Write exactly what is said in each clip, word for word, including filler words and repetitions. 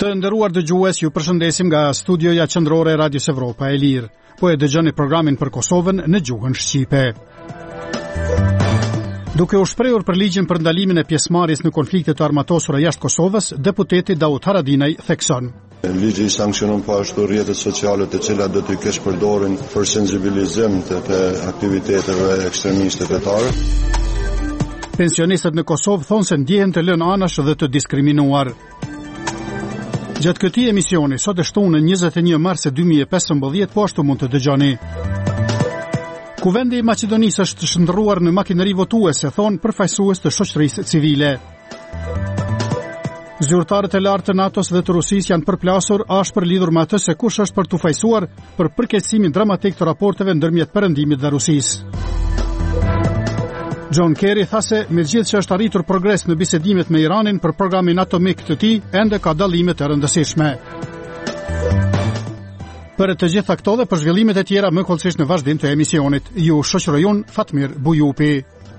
Të nderuar dëgjues, ju përshëndesim nga studioja qendrore e Radios Evropa e Lirë. Po e dëgjoni programin për Kosovën në gjuhën shqipe. Duke u shprehur për ligjin për ndalimin e pjesëmarrjes në konflikte të armatosura jashtë Kosovës, deputeti Daud Haradinaj thekson: Ligji i sanksionon po ashtu rrjetet sociale të cilat do të kesh përdorin për sensibilizim të, të aktiviteteve ekstremiste fetare. Pensionistët në Kosovë thonë se ndjehen të lënë anash dhe të diskriminuar. Gjatë këtij emisioni, sot e shtunë në njëzet e një mars dy mijë e pesëmbëdhjetë, po ashtu mund të dëgjoni. Kuvendi i Maqedonisë është shndërruar në makineri votuese, thonë përfaqësues të shoqërisë civile. Zyrtarët e lartë të NATO-s dhe të Rusisë janë përplasur ashpër lidhur me atë se kush është për t'u fajsuar për përkeqësimin dramatik të raporteve ndërmjet Perëndimit dhe Rusisë. John Kerry tha se megjithëse që është arritur progres në bisedimet me Iranin për programin atomik të tij, ende ka dallime të rëndësishme. Për të gjitha këto dhe për zhvillimet e tjera më kollësisht në vazhdim të emisionit, ju shoqëroj unë Fatmir Bujupi.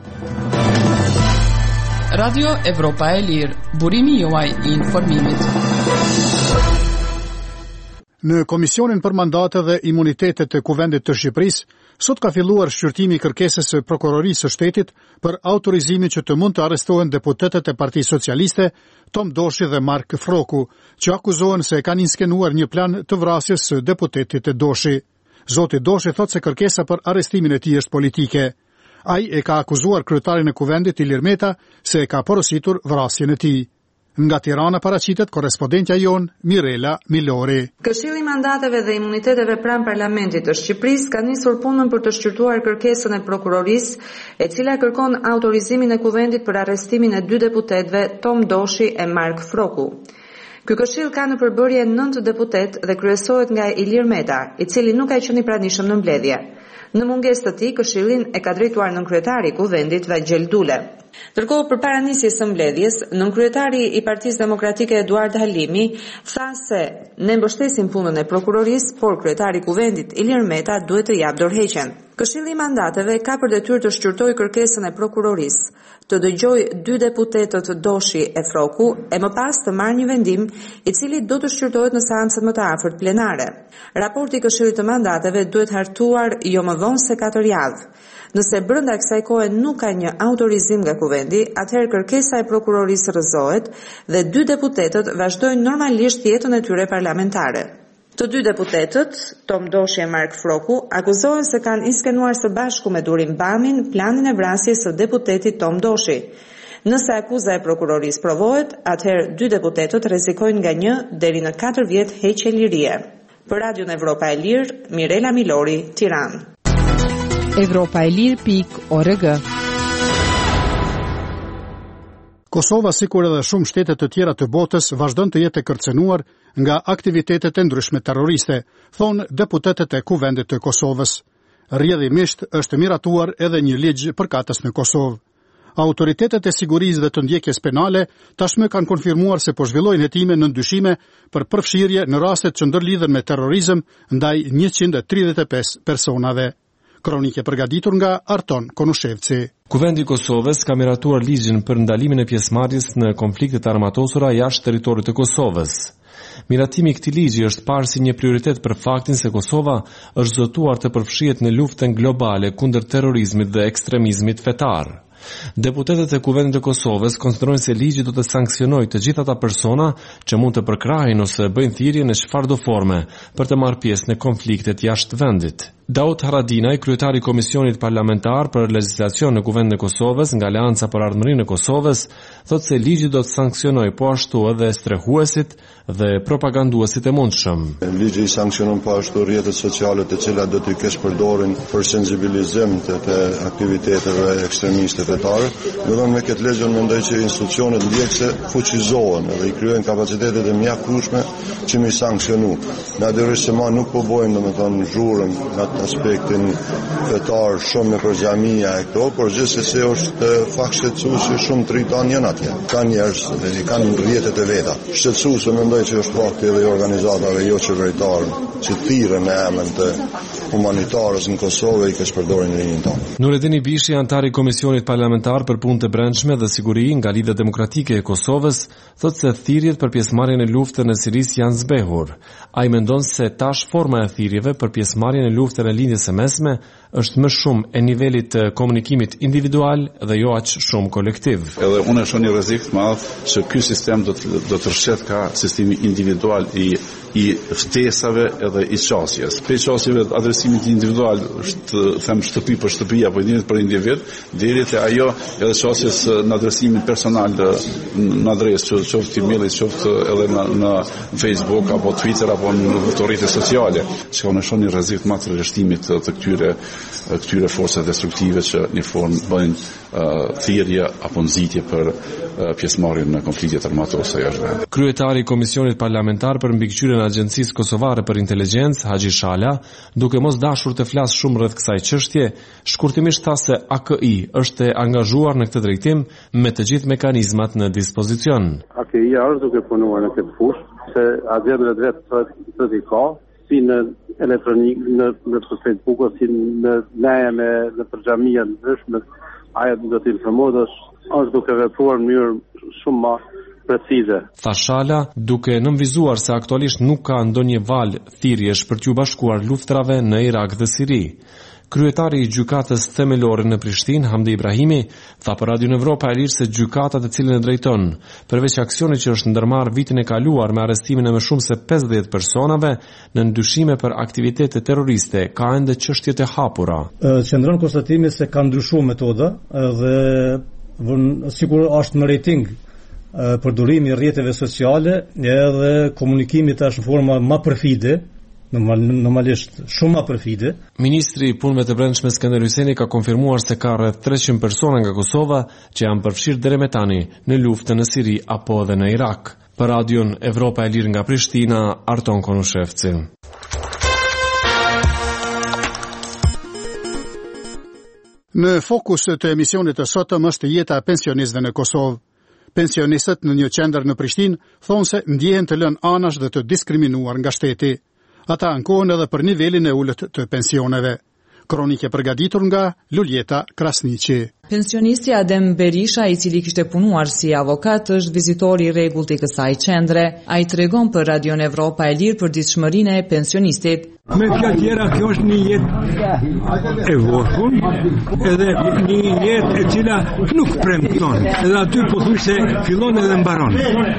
Radio Evropa e Lirë, burimi juaj i informimit. Në Komisionin për Mandate dhe Imunitetet të Kuvendit të Shqipërisë, sot ka filluar shqyrtimi i kërkesës së Prokurorisë së Shtetit për autorizimin që të mund të arrestohen deputetët e Partisë Socialiste, Tom Doshi dhe Mark Froku, që akuzohen se kanë inskenuar një plan të vrasjes së deputetit të Doshi. Zoti Doshi thotë se kërkesa për arrestimin e tij është politike. Ai e ka akuzuar kryetarin e Kuvendit Ilir Meta se e ka porositur vrasjen e tij. Nga Tirana paraqitet korrespondentja jon Mirela Milori. Këshilli i Mandateve dhe Imuniteteve pranë Parlamentit të Shqipërisë ka nisur punën për të shqyrtuar kërkesën e prokurorisë, e cila kërkon autorizimin e Kuvendit për arrestimin e dy deputetëve Tom Doshi e Mark Froku. Ky këshill ka në përbërje nëntë deputet dhe kryesohet nga Ilir Meta, i cili nuk ka qenë i pranishëm në mbledhje. Në mungesë të tij, këshillin e ka drejtuar nënkryetari i Kuvendit Vajgjel Dule. Ndërkohë, përpara nisjes së mbledhjes, nënkryetari i Partisë Demokratike Eduard Halimi tha se ne mbështesim punën e prokurorisë, por kryetari i Kuvendit Ilir Meta duhet të japë dorëheqjen. Këshilli i Mandateve ka për detyrë të shqyrtojë kërkesën e prokurorisë, të dëgjojë dy deputetët Doshi e Froku e më pas të marrë një vendim i cili do të shqyrtohet në seancën më të afërt plenare. Raporti i Këshillit të Mandateve duhet hartuar jo më vonë se katër javë. Nëse brenda kësaj kohe nuk ka një autorizim nga Kuvendi, atëherë kërkesa e prokurorisë rrëzohet dhe dy deputetët vazhdojnë normalisht jetën e tyre parlamentare. Të dy deputetët, Tom Doshi e Mark Froku, akuzohen se kanë inskenuar së bashku me Durim Bamin planin e vrasjes së deputetit Tom Doshi. Nëse akuza e prokurorisë provohet, atëherë dy deputetët rrezikojnë nga një deri në katër vjet heqje lirie. Për Radion Evropa e Lirë, Mirela Milori, Tiranë. Evropa e Lirë pikë org. Kosova, sikur edhe shumë shtete të tjera të botës, vazhdon të jetë e kërcenuar nga aktivitetet e ndryshme terroriste, thonë deputetët e Kuvendit të Kosovës. Rrjedhimisht është miratuar edhe një ligj përkatës në Kosovë. Autoritetet e sigurisë dhe të ndjekjes penale tashmë kanë konfirmuar se po zhvillojnë hetime në ndyshime për përfshirje në rastet që ndërlidhen me terrorizëm ndaj njëqind e tridhjetë e pesë personave. Kronike përgatitur nga Arton Konushevci. Kuvendi i Kosovës ka miratuar ligjin për ndalimin e pjesëmarrjes në konfliktet armatosura jashtë territorit të Kosovës. Miratimi i këtij ligji është parë si një prioritet për faktin se Kosova është zotuar të përfshihet në luftën globale kundër terrorizmit dhe ekstremizmit fetar. Deputetët e Kuvendit të Kosovës konsiderojnë se ligji do të sanksionojë të gjithë ata persona që mund të përkrahin ose bëjnë thirrje në çfarëdo forme për të marrë pjesë në konfliktet jashtë vendit. Daud Haradinaj, kryetari i Komisionit Parlamentar për Legjislacion në Kuvendin e Kosovës nga Aleanca për Ardhmërinë e Kosovës, thotë se ligji do të sanksionojë po ashtu edhe strehuesit dhe propaganduesit e mundshëm. Ligji sanksionon po ashtu rrjetet sociale të cilat do të kesh përdorin për sensibilizim të, të aktiviteteve ekstremiste fetare. Do të me këtë ligj mendoj që institucionet ndjekëse fuqizohen dhe i krijojnë kapacitetet e mjaftueshme që mi sanksionu. Natyrisht se ma nuk po bojnë domethënë zhurmë në aspektin fetar shumë në përgjamia e këto, por gjithsesi është fakt shqetësues që shumë tritan janë atje. Ka njerëz që kanë rrjetet e veta. Shqetësues mendoj që është fakti edhe i organizatave jo qeveritare që thirrën në emër të humanitarës në Kosovë i kesh përdorin rinjin tonë. Nurettin Ibishi, antar i Komisionit parlamentar për punë të brendshme dhe siguri nga Lidhja Demokratike e Kosovës thotë se thirrjet për pjesëmarrjen në luftën e Sirisë janë zbehur. Ai mendon se tash forma e thirrjeve për pjesëmarrjen në luftën e lindjes së mesme është më shumë e nivelit të komunikimit individual dhe jo aq shumë kolektiv. Edhe unë e shoh një rrezik të madh se ky sistem do të do të rrshet ka sistemi individual i i ftesave edhe i qasjes. Pe qasjeve adresimit individual, është them shtëpi për shtëpi apo individ për individ, deri te ajo edhe qasjes në adresimin personal në adresë, qoftë email, qoftë edhe në, në Facebook apo Twitter apo në rrjetet sociale. Që unë shoh një rrezik të madh të rreshtimit të këtyre këtyre forcave destruktive që në formë bëjnë uh, thirrje apo nxitje për uh, pjesëmarrjen në konfliktet armatose jashtë vendit. Kryetari i Komisionit Parlamentar për mbikëqyrjen e Agjencisë Kosovare për Inteligjencë, Haxhi Shala, duke mos dashur të flas shumë rreth kësaj çështje, shkurtimisht tha se A K I është e angazhuar në këtë drejtim me të gjithë mekanizmat në dispozicion. A K I është duke punuar në këtë fushë, se agjendat vetë thotë i ka, si në elektronik, në në Facebook, si në leje me në përgjamia të ndryshme, ajo do të informosh, është duke vepruar në mënyrë shumë më precize. Tha Shala, duke nënvizuar se aktualisht nuk ka ndonjë val thirrjesh për t'u bashkuar luftrave në Irak dhe Siri. Kryetari i gjykatës themelore në Prishtinë, Hamdi Ibrahimi, tha për Radio Evropa e Lirë se gjykata të cilën e drejton, përveç aksionit që është ndërmarrë vitin e kaluar me arrestimin e më shumë se pesëdhjetë personave në ndyshime për aktivitete terroriste, ka ende çështjet e hapura. Qëndron konstatimi se ka ndryshuar metoda dhe sikur është në rating përdorimi i rrjeteve sociale edhe komunikimi tash në forma më perfide, normalisht shumë më perfide. Ministri i Punëve të Brendshme Skënder Hyseni ka konfirmuar se ka rreth treqind persona nga Kosova që janë përfshirë deri më tani në luftën në Siri apo edhe në Irak. Për Radion Evropa e Lirë nga Prishtina, Arton Konushevci. Në fokus të emisionit të sotëm është jeta e pensionistëve në Kosovë. Pensionistët në një qendër në Prishtinë thonë se ndjehen të lënë anash dhe të diskriminuar nga shteti. Ata ankohen edhe për nivelin e ulët të pensioneve. Kronike përgatitur nga Luljeta Krasniqi. Pensionisti Adem Berisha, i cili kishte punuar si avokat, është vizitor i rregullt i kësaj qendre. Ai tregon për Radio Evropa e Lirë për ditëshmërinë e pensionistit. Me fjalë tjera, kjo është një jetë e vogël, edhe një jetë e cila nuk premton. Edhe aty po thuaj se fillon edhe mbaron.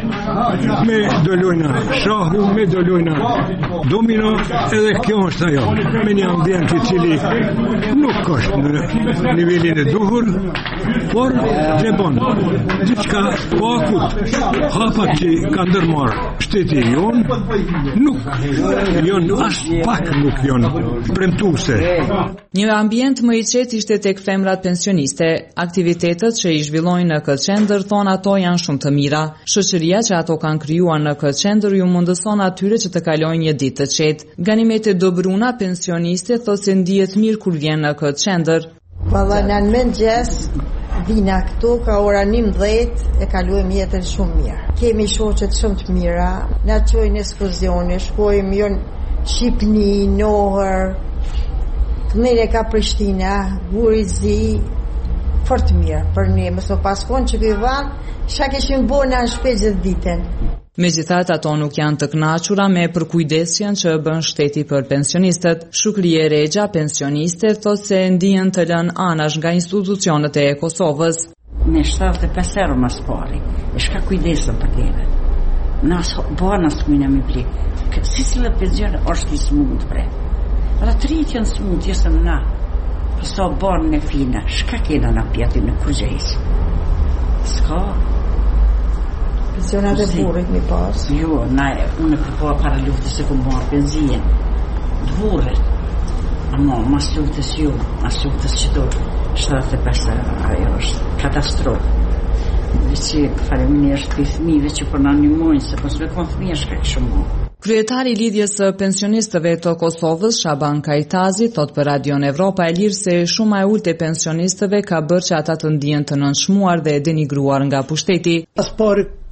Me do lojna shahu, me do lojna domino, edhe kjo është ajo. Me një ambient i cili nuk është në nivelin e duhur, por vlebon. Diçka po akut. Hapat që ka ndërmarrë shteti jonë, nuk jonë as pak nuk jonë premtuese. Një ambient më i qetë ishte tek femrat pensioniste. Aktivitetet që i zhvillojnë në këtë qendër thonë ato janë shumë të mira. Shoqëria që ato kanë krijuar në këtë qendër ju mundëson atyre që të kalojnë një ditë të qetë. Ganimete Dobruna, pensioniste, thotë se ndihet mirë kur vjen në këtë qendër. Valla në mëngjes vina këtu ka ora njëmbëdhjetë e kalujem jetën shumë mirë. Kemi shoqet shumë të mira, na çojnë ekskursione, shkojmë jo në Shqipni, Nohër, Këmere ka Prishtina, Gurizi, fort mirë për ne, mëso paskon që këvan, shka keshim bona në shpejt gjithë ditën. Megjithatë, ato nuk janë të kënaqura me përkujdesjen që bën shteti për pensionistët. Shukrie Regja, pensioniste, thotë se ndihen të lënë anash nga institucionet e Kosovës. Me shtatëdhjetë e pesë euro mas pari, e shka kujdesën për tjeve. Nas bona s'kujna me blik. Si si lë pension është i smut bre. Ata të rritë janë smut, jesë në na. Për sa banë në fina, shka kena në pjetin në kurgjejës? S'ka. Pensionat e burrit mi pas. Jo, na, unë e përpoa para luftës e këmë marë benzien. Të burrit. Amo, mas luftës ju, mas luftës që do, shtatëdhjetë e pesë, ajo është katastrofë. Dhe që faleminderit për fëmijëve që po na ndihmojnë, se pas me kon fëmijë shka kishë mu. Kryetari i lidhjes së pensionistëve të Kosovës, Shaban Kajtazi, thot për Radio Evropa e Lirë se shuma e ulët e pensionistëve ka bërë që ata të ndihen të nënçmuar dhe denigruar nga pushteti. As pari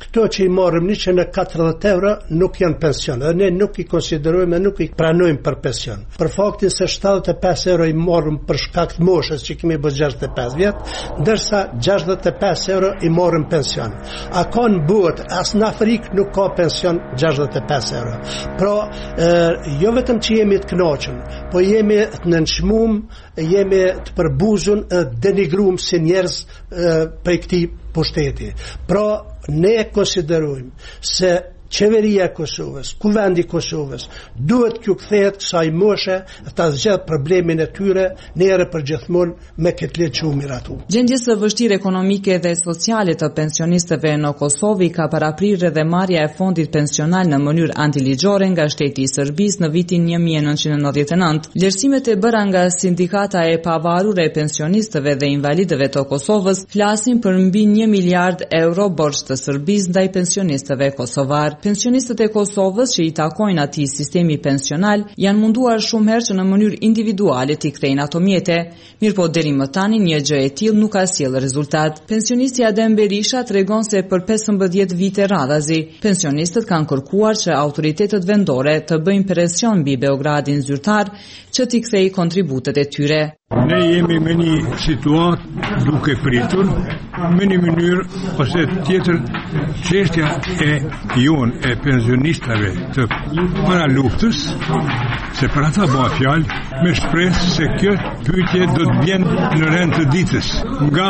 këto që i marrim njëqind e katërdhjetë euro nuk janë pension, dhe ne nuk i konsiderojmë, nuk i pranojmë për pension. Për faktin se shtatëdhjetë e pesë euro i marrim për shkak të moshës që kemi bërë gjashtëdhjetë e pesë vjet, ndërsa gjashtëdhjetë e pesë euro i marrim pension. A ka në botë, as në Afrikë nuk ka pension gjashtëdhjetë e pesë euro. Pra, e, jo vetëm që jemi të kënaqur, po jemi të nënçmuar, jemi të përbuzur, denigruar si njerëz për këtij pushteti. Pra, ne konsiderojmë se qeveria e Kosovës, kuvendi i Kosovës, duhet t'ju kthehet kësaj moshe ta zgjidh problemin e tyre në herë për gjithmonë me këtë ligj që u miratu. Gjendja e vështirë ekonomike dhe sociale të pensionistëve në Kosovë ka paraprirë dhe marrja e fondit pensional në mënyrë antiligjore nga shteti i Serbisë në vitin një mijë e nëntëqind e nëntëdhjetë e nëntë. Vlerësimet e bëra nga sindikata e pavarur e pensionistëve dhe invalidëve të Kosovës flasin për mbi një miliard euro borxh të Serbisë ndaj pensionistëve kosovar. Pensionistët e Kosovës që i takojnë atij sistemi pensional janë munduar shumë herë që në mënyrë individuale t'i kthejnë ato mjete, mirëpo deri më tani një gjë e tillë nuk ka sjellë rezultat. Pensionisti Adem Berisha tregon se për pesëmbëdhjetë vite radhazi, pensionistët kanë kërkuar që autoritetet vendore të bëjnë presion mbi Beogradin zyrtar që t'i kthejë kontributet e tyre. Ne jemi me një situatë duke pritur, me një mënyrë ose tjetër çështja e jon e pensionistëve të para luftës, se për ata bëhet fjalë me shpresë se kjo pyetje do të vjen në rend të ditës nga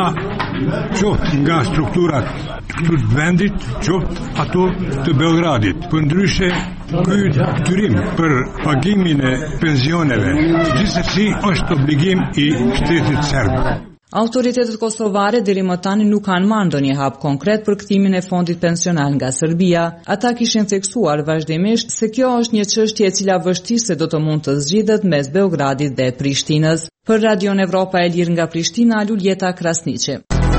qoftë nga strukturat këtu të vendit, qoftë ato të Beogradit. Për ndryshe, ky detyrim për pagimin e pensioneve gjithsesi është obligim i shtetit serb. Autoritetet kosovare deri më tani nuk kanë marrë ndonjë hap konkret për kthimin e fondit pensional nga Serbia. Ata kishin theksuar vazhdimisht se kjo është një çështje e cila vështirë se do të mund të zgjidhet mes Beogradit dhe Prishtinës. Për Radion Evropa e Lirë nga Prishtina, Luljeta Krasniqi.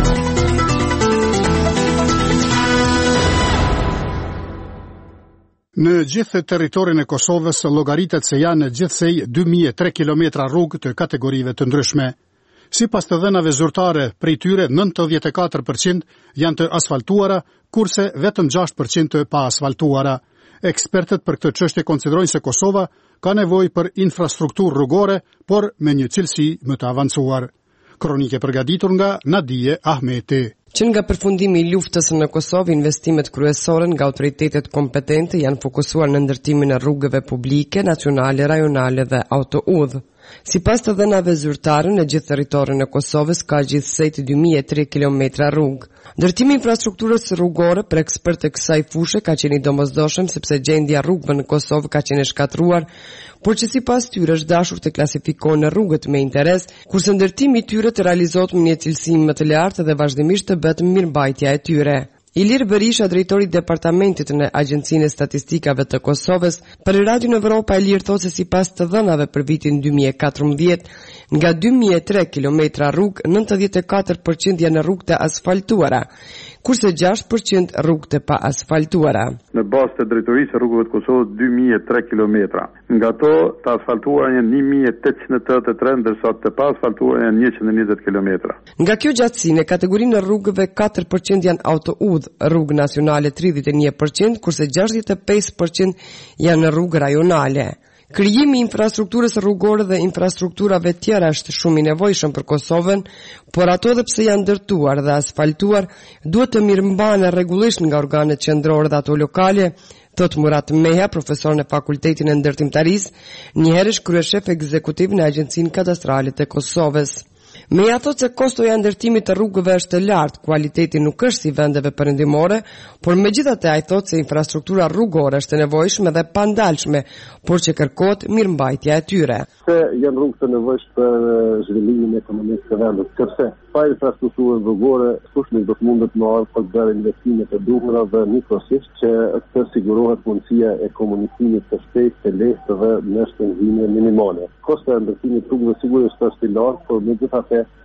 Në gjithë territorin e Kosovës llogaritet se janë gjithsej dy mijë e tre kilometra rrugë të kategorive të ndryshme. Sipas të dhënave zyrtare, prej tyre nëntëdhjetë e katër përqind janë të asfaltuara, kurse vetëm gjashtë përqind të pa asfaltuara. Ekspertët për këtë çështje konsiderojnë se Kosova ka nevojë për infrastrukturë rrugore, por me një cilësi më të avancuar. Kronike përgatitur nga Nadije Ahmeti. Që nga përfundimi i luftës në Kosovë, investimet kryesore nga autoritetet kompetente janë fokusuar në ndërtimin e rrugëve publike, nacionale, rajonale dhe autoudhë. Sipas të dhënave zyrtare, në gjithë territorin e Kosovës ka gjithsej dy mijë e tre kilometra rrugë. Ndërtimi i infrastrukturës rrugore për ekspertë e kësaj fushë ka qenë i domosdoshëm sepse gjendja e rrugëve në Kosovë ka qenë e shkatruar, por që sipas tyre është dashur të klasifikohen në rrugët me interes, kurse ndërtimi i tyre të realizohet me një cilësi më të lartë dhe vazhdimisht të bëhet mirëmbajtja e tyre. Ilir Berisha, drejtori i departamentit në Agjencinë e Statistikave të Kosovës, për Radion Evropa e Lirë thotë se sipas të dhënave për vitin dy mijë e katërmbëdhjetë, nga dy mijë e tre kilometra rrugë, nëntëdhjetë e katër përqind janë rrugë të asfaltuara, kurse gjashtë përqind rrugë të pa asfaltuara. Në bazë të drejtorisë së rrugëve të Kosovës dy mijë e tre kilometra. Nga to të asfaltuara janë një mijë e tetëqind e tetëdhjetë e tre, ndërsa të pa asfaltuara janë njëqind e njëzet kilometra. Nga kjo gjatësi në kategorinë e rrugëve katër përqind janë autoudhë, rrugë nacionale tridhjetë e një përqind, kurse gjashtëdhjetë e pesë përqind janë rrugë rajonale. Krijimi i infrastrukturës rrugore dhe infrastrukturave tjera është shumë i nevojshëm për Kosovën, por ato edhe pse janë ndërtuar dhe asfaltuar, duhet të mirëmbahen rregullisht nga organet qendrore dhe ato lokale, thot Murat Meha, profesor në Fakultetin e Ndërtimtarisë, një herësh kryeshef ekzekutiv në Agjencinë Kadastrale të Kosovës. Meja thot se kostoja e ndërtimit të rrugëve është të lartë, kualiteti nuk është si vendeve perëndimore, por megjithatë ai thot se infrastruktura rrugore është e nevojshme dhe pandalshme, por që kërkohet mirëmbajtja e tyre. Se janë rrugë të nevojshme për zhvillimin ekonomik të vendit, sepse pa infrastrukturën rrugore, kush nuk do të mundet të marrë për bërë investimet e duhura dhe njëkohësisht që të sigurohet mundësia e komunikimit të shpejtë, të lehtë dhe me shpenzime minimale. Kosta e ndërtimit rrugëve sigurisht është i lartë, por megjithatë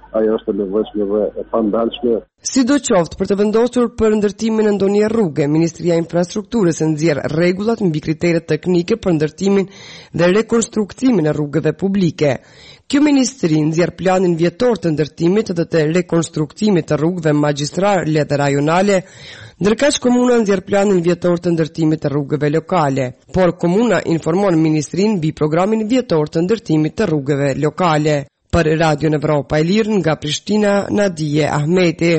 ajo është e nevojshme dhe e pandalshme. Sidoqoftë, për të vendosur për ndërtimin e ndonjë rruge, Ministria e Infrastrukturës nxjerr rregullat mbi kriteret teknike për ndërtimin dhe rekonstruktimin e rrugëve publike. Kjo ministri nxjerr planin vjetor të ndërtimit dhe të rekonstruktimit të rrugëve magjistrale dhe rajonale, ndërkaq komuna nxjerr planin vjetor të ndërtimit të rrugëve lokale, por komuna informon ministrinë mbi programin vjetor të ndërtimit të rrugëve lokale. Për Radio Evropa e Lirë nga Prishtina, Nadije Ahmeti.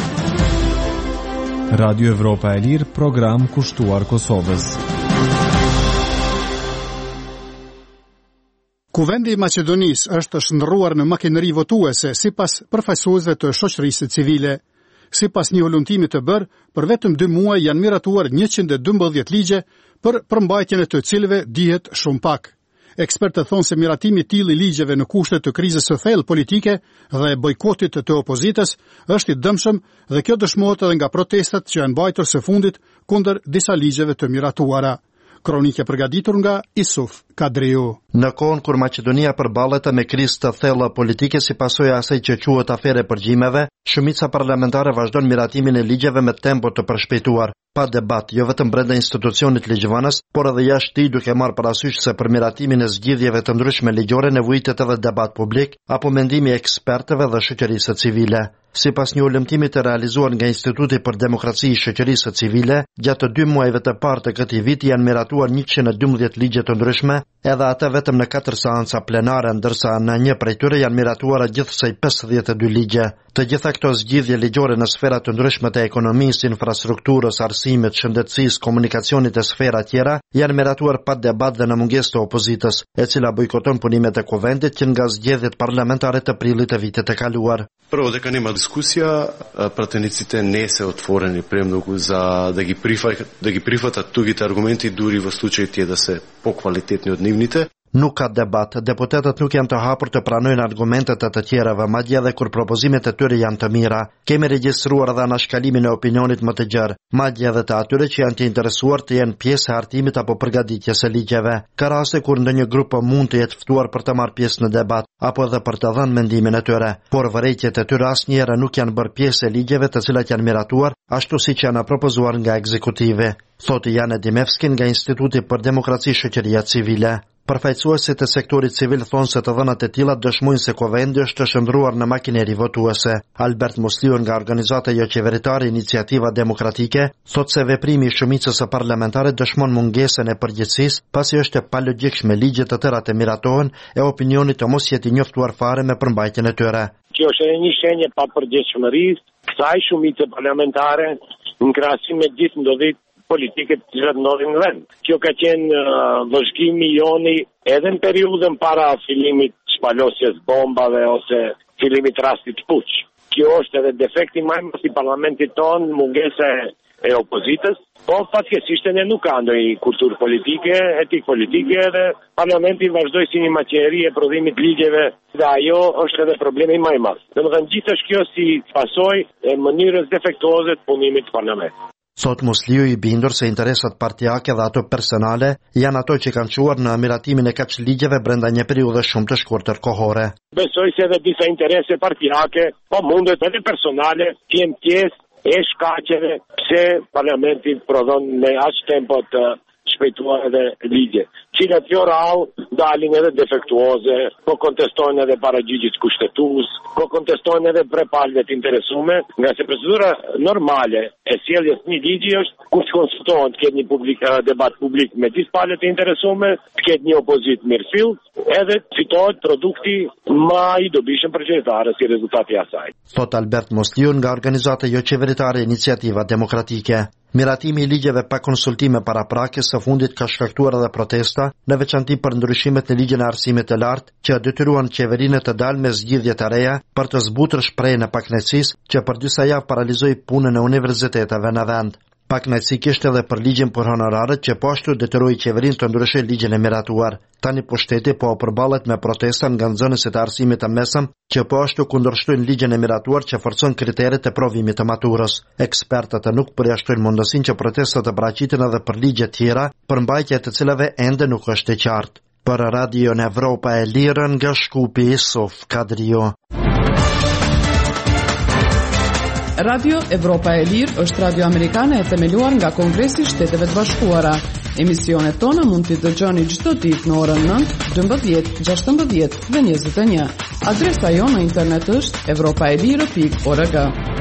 Radio Evropa e Lirë, program kushtuar Kosovës. Kuvendi i Maqedonisë është shndërruar në makineri votuese sipas përfaqësuesve të shoqërisë civile. Sipas një volantimi të bërë, për vetëm dy muaj janë miratuar njëqind e dymbëdhjetë ligje, për përmbajtjen e të cilëve dihet shumë pak. Ekspertët thonë se miratimi i tillë ligjeve në kushtet të krizës së thellë politike dhe bojkotit të opozitës është i dëmshëm dhe kjo dëshmohet edhe nga protestat që janë mbajtur së fundit kundër disa ligjeve të miratuara. Kronike përgatitur nga Isuf Kadriu. Në kohën kur Maqedonia përballet me krizë të thellë politike si pasojë asaj që quhet afere përgjimeve, shumica parlamentare vazhdon miratimin e ligjeve me tempo të përshpejtuar, pa debat, jo vetëm brenda institucionit ligjvënës, por edhe jashtë tij, duke marrë parasysh se për miratimin e zgjidhjeve të ndryshme ligjore nevojitet edhe debat publik apo mendimi i ekspertëve dhe shoqërisë civile. Sipas një ulëmtimi të realizuar nga Instituti për Demokraci i Shoqërisë Civile, gjatë dy muajve të parë të këtij viti janë miratuar njëqind e dymbëdhjetë ligje të ndryshme, edhe ata vetëm në katër seanca plenare, ndërsa në një prej tyre janë miratuara gjithsej pesëdhjetë e dy ligje. Të gjitha këto zgjidhje ligjore në sfera të ndryshme të ekonomisë, infrastrukturës, arsimit, shëndetësisë, komunikacionit e sfera tjera janë miratuar pa debat dhe në mungesë të opozitës, e cila bojkoton punimet e kuvendit që nga zgjedhjet parlamentare të prillit të vitit të kaluar. Prvo дека нема дискусија, пратениците не се отворени премногу за да ги прифатат, да ги прифатат тугите аргументи дури во случај тие да се поквалитетни од нивните. Nuk ka debat, deputetët nuk janë të hapur të pranojnë argumentet e të tjerave, madje edhe kur propozimet e tyre janë të mira. Kemi regjistruar edhe anashkalimin e opinionit më të gjerë, madje edhe të atyre që janë të interesuar të jenë pjesë e hartimit apo përgatitjes së ligjeve. Ka raste kur ndonjë grup mund të jetë ftuar për të marrë pjesë në debat, apo edhe për të dhënë mendimin e tyre, por vërejtjet e tyre asnjëherë nuk janë bërë pjesë e ligjeve të cilat janë miratuar, ashtu siç janë propozuar nga ekzekutivi, thotë Jane Dimevski nga Instituti për Demokraci Shoqëria Civile. Përfaqësuesit e sektorit civil thonë se të dhënat e tilla dëshmojnë se kuvendi është shndërruar në makineri votuese. Albert Musliu nga organizata jo qeveritare Iniciativa Demokratike thotë se veprimi i shumicës së parlamentare dëshmon mungesën e përgjegjësisë, pasi është e palogjikshme ligjet të tëra të miratohen e opinionit të mos jetë i njoftuar fare me përmbajtjen e tyre. Kjo është një shenjë pa përgjegjshmërisë kësaj shumice parlamentare në krahasim me gjithë ndodhit politike të cilat ndodhin në vend. Kjo ka qenë uh, vëzhgimi joni edhe në periudhën para fillimit shpalosjes bombave ose fillimit rastit puç. Kjo është edhe defekti më i madh i parlamentit tonë, mungesa e opozitës, po fatkeqësisht ne nuk ka ndonjë kulturë politike, etik politike dhe parlamenti vazhdoi si një makineri e prodhimit ligjeve dhe ajo është edhe problemi më i madh. Domethënë gjithë kjo si pasojë e mënyrës defektuoze të punimit të parlamentit. Sot Musliu i bindur se interesat partijake dhe ato personale janë ato që kanë quar në miratimin e kaq ligjeve brenda një periudhe shumë të shkurtër kohore. Besoj se edhe disa interese partijake, po mundet edhe personale, të jenë pjesë e shkaqeve pse parlamenti prodhon me aq tempo të shpejtuar edhe ligje, cilat jo rau dalin edhe defektuoze, po kontestojnë edhe paragjigjit kushtetues, po kontestojnë edhe pre palëve të interesume, nga se procedura normale e sjelljes një ligji është kur të konsultohen, të ketë një publik, debat publik me gjithë palët të interesume, të ketë një opozit mirëfill, edhe të fitohet produkti më i dobishëm për qytetarët si rezultati i asaj. Thot Albert Musliu nga organizata jo qeveritare Iniciativa Demokratike. Miratimi i ligjeve pa konsultime paraprakës së fundit ka shkaktuar edhe protesta, në veçanti për ndryshimet në ligjin e arsimit të lartë, që detyruan qeverinë të dalë me zgjidhje të reja për të zbutur shprehjen e pakënaqësisë që për disa javë paralizoi punën e universiteteve në vend. Pakënaqësi kishte edhe për ligjin për honorarët që po ashtu detyroi qeverinë të ndryshojë ligjin e miratuar. Tani pushteti po përballet me protesta nga nxënësit e arsimit të mesëm që po ashtu kundërshtojnë ligjin e miratuar që forcon kriteret e provimit të maturës. Ekspertët nuk përjashtojnë mundësinë që protestat të paraqiten edhe për ligje tjera, përmbajtja e të cilave ende nuk është e qartë. Për Radio Evropa e Lirë nga Shkupi, Isuf Kadriu. Radio Evropa e Lirë është radio amerikane e themeluar nga Kongresi i Shteteve të Bashkuara. Emisionet tona mund t'i dëgjoni çdo ditë në orën nëntë, dymbëdhjetë, gjashtëmbëdhjetë dhe njëzet e një. Adresa jonë në internet është evropaelire pikë org.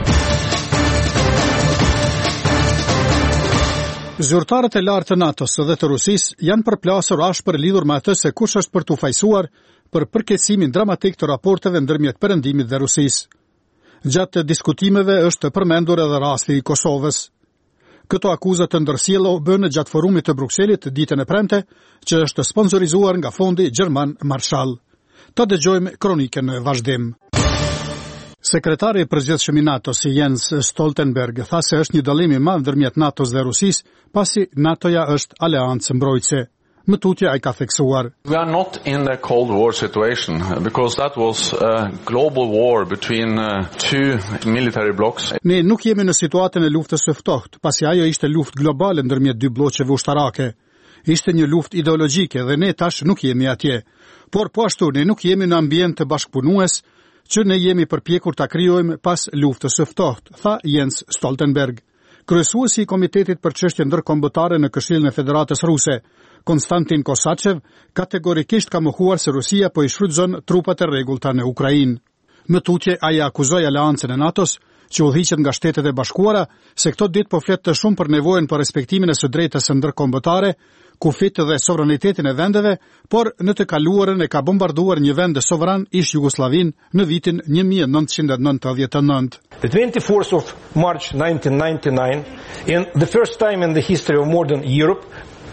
Zyrtarët e lartë të NATO-s dhe të Rusisë janë përplasur ashpër lidhur me atë se kush është për t'u fajsuar për përkeqësimin dramatik të raporteve ndërmjet Perëndimit dhe Rusisë. Gjatë diskutimeve është përmendur edhe rasti i Kosovës. Këto akuzat të ndërsjellë bënë gjatë forumit të Brukselit ditën e premte, që është sponsorizuar nga Fondi Gjerman Marshall. Ta dëgjojmë kronikën në vazhdim. Sekretari i përgjithshëm i NATO-s Jens Stoltenberg tha se është një dallim i madh ndërmjet NATO-s dhe Rusisë, pasi NATO-ja është aleancë mbrojtëse. Më tutje ai ka theksuar. We are not in a Cold War situation because that was a global war between uh, two military blocs. Ne nuk jemi në situatën e luftës së ftohtë, pasi ajo ishte luftë globale ndërmjet dy bloqeve ushtarake. Ishte një luftë ideologjike dhe ne tash nuk jemi atje. Por po ashtu ne nuk jemi në ambient të bashkëpunues që ne jemi përpjekur ta krijojmë pas luftës së ftohtë, tha Jens Stoltenberg. Kryesuesi i Komitetit për çështje ndërkombëtare në Këshillin e Federatës Ruse, Konstantin Kosachev, kategorikisht ka mohuar se Rusia po i shfrytëzon trupat e rregullta në Ukrainë. Më tutje ai akuzoi aleancën e NATO-s, që udhëhiqet nga Shtetet e Bashkuara, se këto ditë po flet të shumë për nevojën për respektimin e së drejtës së ndërkombëtare, kufit dhe sovranitetin e vendeve, por në të kaluarën e ka bombarduar një vend sovran ish Jugosllavin në vitin një mijë e nëntëqind e nëntëdhjetë e nëntë. The twenty-fourth of March nineteen ninety-nine, in the first time in the history of modern Europe,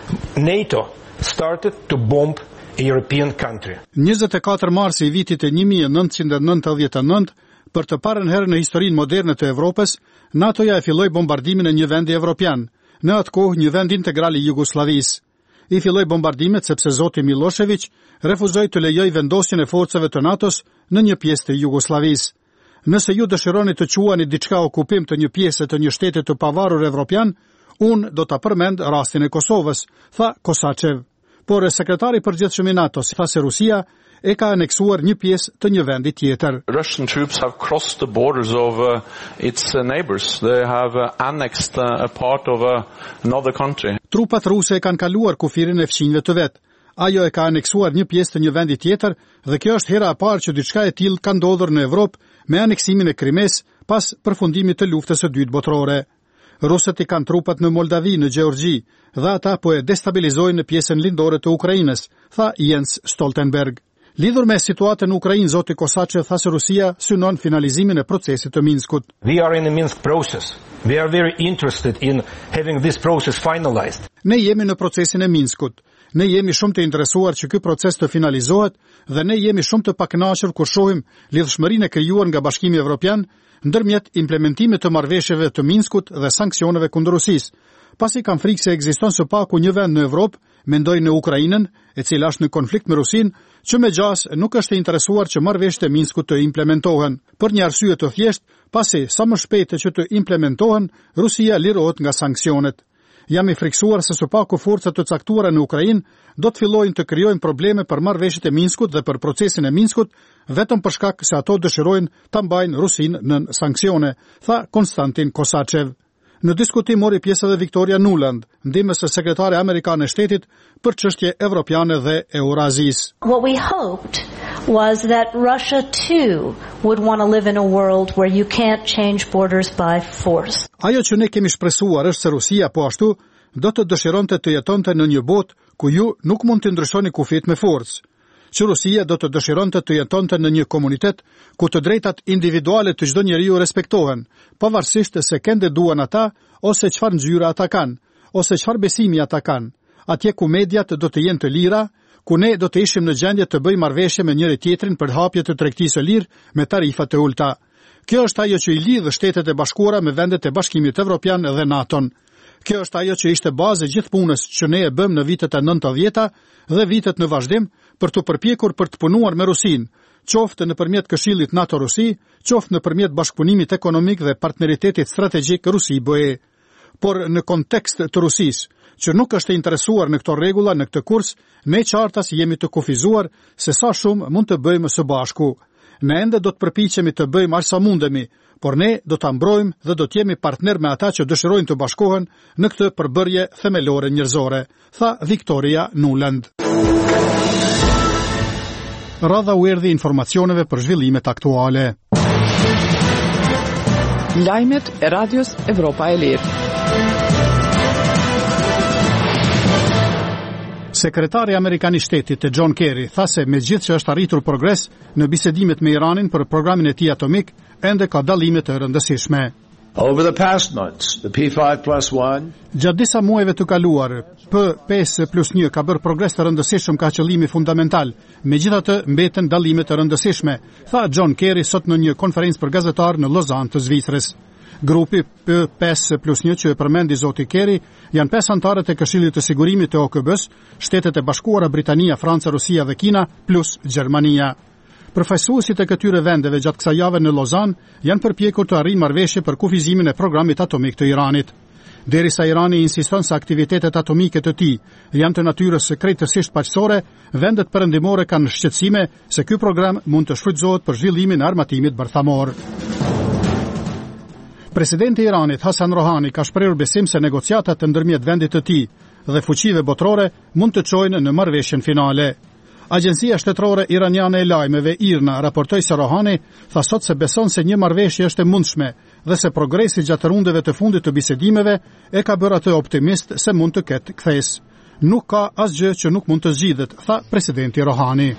NATO started to bomb a European country. njëzet e katër marsi i vitit e një mijë e nëntëqind e nëntëdhjetë e nëntë, për të parën herë në historinë moderne të Evropës, NATO-ja e filloi bombardimin e një vendi evropian, në atë kohë një vend integral i Jugosllavisë. I filloi bombardimet sepse zoti Milošević refuzoi të lejojë vendosjen e forcave të NATO-s në një pjesë të Jugosllavisë. Nëse ju dëshironi të quani diçka okupim të një pjese të një shteti të pavarur evropian, unë do ta përmend rastin e Kosovës, tha Kosachev. Por sekretari i përgjithshëm i NATO-s tha se Rusia e ka aneksuar një pjesë të një vendi tjetër. Russian troops have crossed the borders of uh, its uh, neighbors. They have uh, annexed uh, a part of uh, another country. Trupat ruse e kanë kaluar kufirin e fqinjve të vet. Ajo e ka aneksuar një pjesë të një vendi tjetër dhe kjo është hera e parë që diçka e tillë ka ndodhur në Evropë me aneksimin e Krimes pas përfundimit të luftës së dytë botërore. Rusët i kanë trupat në Moldavi, në Gjeorgji, dhe ata po e destabilizojnë në pjesën lindore të Ukrainës, tha Jens Stoltenberg. Lidhur me situatën në Ukrainë, zoti Kosachev tha se Rusia synon finalizimin e procesit të Minskut. We are in the Minsk process. We are very interested in having this process finalized. Ne jemi në procesin e Minskut. Ne jemi shumë të interesuar që ky proces të finalizohet dhe ne jemi shumë të pakënaqur kur shohim lidhshmërinë e krijuar nga Bashkimi Evropian ndërmjet implementimit të marrëveshjeve të Minskut dhe sanksioneve kundër Rusisë. Pasi kanë frikë se ekziston së paku një vend në Evropë, mendoj në Ukrainën, e cila është në konflikt me Rusinë, që me gjas nuk është e interesuar që marrëveshjet e Minskut të implementohen. Për një arsye të thjeshtë, pasi sa më shpejt që të implementohen, Rusia lirohet nga sanksionet. Jam i friksuar se së paku forcat të caktuara në Ukrainë do të fillojnë të krijojnë probleme për marrëveshjet e Minskut dhe për procesin e Minskut, vetëm për shkak se ato dëshirojnë ta mbajnë Rusinë nën sanksione, tha Konstantin Kosachev. Në diskutim mori pjesë edhe Victoria Nuland, ndihmës së sekretarit amerikan e shtetit për çështje evropiane dhe Eurazisë. What we hoped was that Russia too would want to live in a world where you can't change borders by force. Ajo që ne kemi shpresuar është se Rusia po ashtu do të dëshironte të jetonte në një botë ku ju nuk mund të ndryshoni kufit me forcë. Që Rusia do të dëshironte të jetonte në një komunitet ku të drejtat individuale të çdo njeriu respektohen, pavarësisht se kënde duan ata ose çfarë ngjyre ata kanë, ose çfarë besimi ata kanë. Atje ku mediat do të jenë të lira, ku ne do të ishim në gjendje të bëjmë marrëveshje me njëri tjetrin për hapje të tregtisë së lirë me tarifa të ulta. Kjo është ajo që i lidh Shtetet e Bashkuara me vendet e Bashkimit Evropian dhe NATO-n. Kjo është ajo që ishte bazë e gjithë punës që ne e bëm në vitet e nëntëdhjeta dhe vitet në vazhdim për të përpjekur për të punuar me Rusinë, qoftë nëpërmjet Këshillit NATO-Rusi, qoftë nëpërmjet bashkëpunimit ekonomik dhe partneritetit strategjik Rusi-B E. Por në kontekst të Rusisë, që nuk është e interesuar në këto rregulla në këtë kurs, ne qartas jemi të kufizuar se sa shumë mund të bëjmë së bashku. Ne ende do të përpiqemi të bëjmë aq sa mundemi, por ne do ta mbrojmë dhe do të jemi partner me ata që dëshirojnë të bashkohen në këtë përbërje themelore njerëzore, tha Victoria Nuland. Radha u erdhi informacioneve për zhvillimet aktuale. Lajmet e Radios Evropa e Lirë. Sekretari Amerikan i Shtetit e John Kerry tha se megjithëse që është arritur progres në bisedimet me Iranin për programin e tij atomik, ende ka dallime të rëndësishme. Over the past months, the P five plus one Gjatë disa muajve të kaluar, P pesë plus një ka bërë progres të rëndësishëm ka qëllimi fundamental, megjithatë mbeten dallime të rëndësishme, tha John Kerry sot në një konferencë për gazetar në Lozan të Zvicrës. Grupi P pesë plus një që e përmendi zoti Kerry janë pesë anëtarët e Këshillit të Sigurimit të O K B-s, Shtetet e Bashkuara, Britania, Franca, Rusia dhe Kina plus Gjermania. Përfaqësuesit e këtyre vendeve gjatë kësaj jave në Lozan janë përpjekur të arrijnë marrëveshje për kufizimin e programit atomik të Iranit. Derisa Irani insiston se aktivitetet atomike të tij janë të natyrës sekretësisht paqësore, vendet perëndimore kanë shqetësime se ky program mund të shfrytëzohet për zhvillimin e armatimit bërthamor. Presidenti i Iranit Hasan Rohani ka shprehur besim se negociatat ndërmjet vendit të tij dhe fuqive botërore mund të çojnë në marrëveshjen finale. Agjencia shtetërore iraniane e lajmeve I R N A raportoi se Rohani tha sot se beson se një marrëveshje është e mundshme dhe se progresi gjatë rundeve të fundit të bisedimeve e ka bërë atë optimist se mund të ketë kthes. Nuk ka asgjë që nuk mund të zgjidhet, tha presidenti Rohani.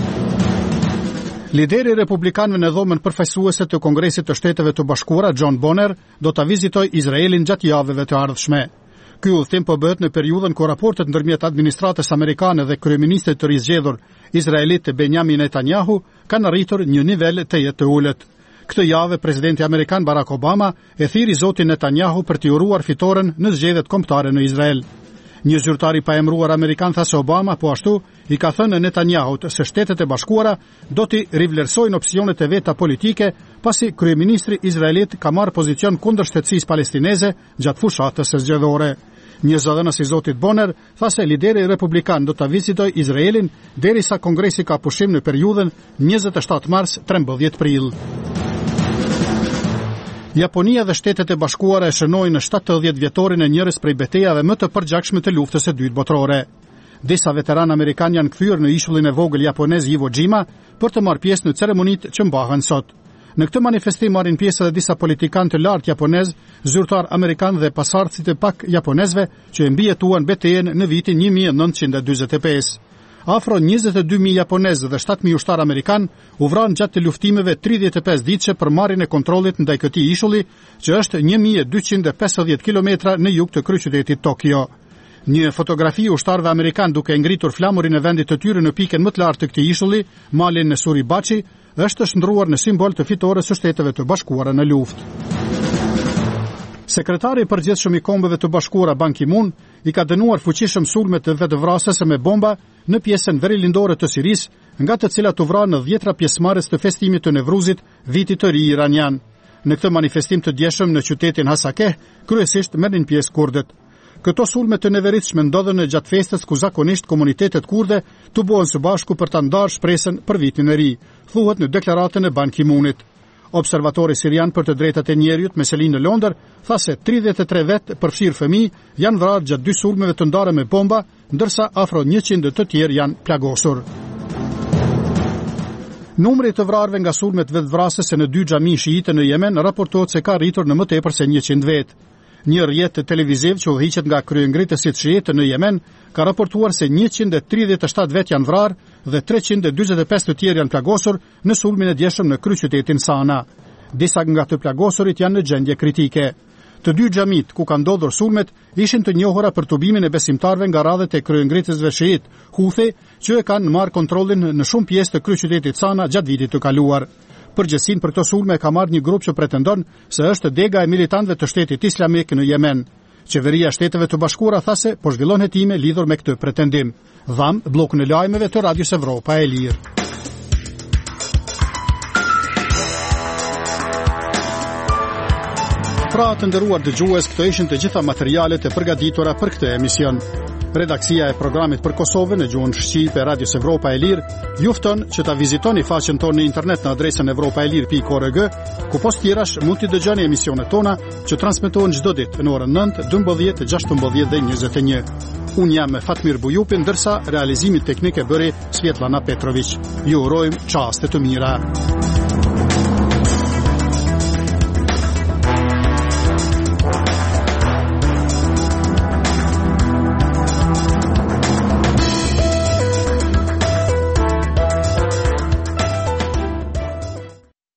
Lideri republikanëve në dhomën përfaqësuese të Kongresit të Shteteve të Bashkuara, John Bonner, do ta vizitojë Izraelin gjatë javëve të ardhshme. Ky udhëtim po bëhet në periudhën kur raportet ndërmjet administratës amerikane dhe kryeministit të rizgjedhur izraelit Benjamin Netanyahu kanë arritur një nivel të jetë të ulët. Këtë javë presidenti amerikan Barack Obama e thiri zotin Netanyahu për t'i uruar fitoren në zgjedhjet kombëtare në Izrael. Një zyrtar i paemëruar amerikan tha se Obama po ashtu i ka thënë Netanyahut se Shtetet e Bashkuara do t'i rivlerësojnë opsionet e veta politike pasi kryeministri izraelit ka marrë pozicion kundër shtetësisë palestineze gjatë fushatës së zgjedhore. Një zëdhënës i zotit Bonner tha se lideri republikan do ta vizitojë Izraelin derisa Kongresi ka pushim në periudhën njëzet e shtatë mars trembëdhjetë prill. Japonia dhe Shtetet e Bashkuara e shënojnë në shtatëdhjetë vjetorin e njërës prej betejave më të përgjakshme të luftës së dytë botërore. Disa veteranë amerikanë janë kthyer në ishullin e vogël japonez Iwo Jima për të marrë pjesë në ceremonitë që mbahen sot. Në këtë manifestim marrin pjesë edhe disa politikanë të lartë japonez, zyrtar amerikan dhe pasardhësit e pak japonezëve që e mbijetuan betejën në vitin një mijë e nëntëqind e dyzet e pesë. Afro njëzet e dy mijë japonezë dhe shtatë mijë ushtar amerikan u vranë gjatë të luftimeve tridhjetë e pesë ditëshe për marrjen e kontrollit ndaj këtij ishulli, që është një mijë e dyqind e pesëdhjetë kilometra në jug të kryeqytetit Tokyo. Një fotografi ushtarëve amerikan duke ngritur flamurin e vendit të tyre në pikën më të lartë të këtij ishulli, malin në Suribachi, është shndruar në simbol të fitores së Shteteve të Bashkuara në luftë. Sekretari i përgjithshëm i Kombeve të Bashkuara Ban Ki-moon i ka dënuar fuqishëm sulmet të vetëvrasëse me bomba në pjesën verilindore të Sirisë, nga të cilat u vranë dhjetra pjesëmarrës të festimit të Nevruzit, vitit të ri iranian. Në këtë manifestim të djeshëm në qytetin Hasakeh, kryesisht merrnin pjesë kurdët. Këto sulme të neveritshme ndodhen në gjatë festës ku zakonisht komunitetet kurde të bëhen së bashku për ta ndarë shpresën për vitin e ri, thuhet në deklaratën e Ban Ki-moonit. Observatori sirian për të drejtat e njerëzit me selinë në Londër tha se tridhjetë e tre vetë përfshirë fëmijë janë vrarë gjatë dy sulmeve të ndarë me bomba, ndërsa afro njëqind të tjerë janë plagosur. Numri të vrarëve nga sulmet vetvrasëse në dy xhami shiite në Yemen raportohet se ka rritur në më tepër se njëqind vetë. Një rrjet televiziv që udhëhiqet nga kryengritësit shiite në Yemen ka raportuar se njëqind e tridhjetë e shtatë vetë janë vrarë dhe treqind e dyqindë e pesë të tjerë janë plagosur në sulmin e djeshëm në kryeqytetin Sana. Disa nga të plagosurit janë në gjendje kritike. Të dy xhamit ku kanë ndodhur sulmet ishin të njohura për tubimin e besimtarëve nga radhët e kryengritësve shiit Houthi, që e kanë marrë kontrollin në shumë pjesë të kryeqytetit Sana gjatë vitit të kaluar. Përgjegjësinë për këto sulme ka marrë një grup që pretendon se është dega e militantëve të Shtetit Islamik në Yemen. Qeveria e Shteteve të Bashkuara tha se po zhvillon hetime lidhur me këtë pretendim. Dham bllokun e lajmeve të Radios Evropa e Lirë. Pra të nderuar dëgjues, këto ishin të gjitha materialet e përgatitura për këtë emision. Redaksia e programit për Kosovën në gjuhën shqipe e Radios Evropa e Lirë ju fton që ta vizitoni faqen tonë në internet në adresën evropaelir pikë org, ku post tjerash mund t'i dëgjoni emisionet tona që transmetohen çdo ditë në orën nëntë, dymbëdhjetë, gjashtëmbëdhjetë dhe njëzet e një. Unë jam Fatmir Bujupi, ndërsa realizimit teknik e bëri Svetlana Petrović. Ju urojmë çaste të mira.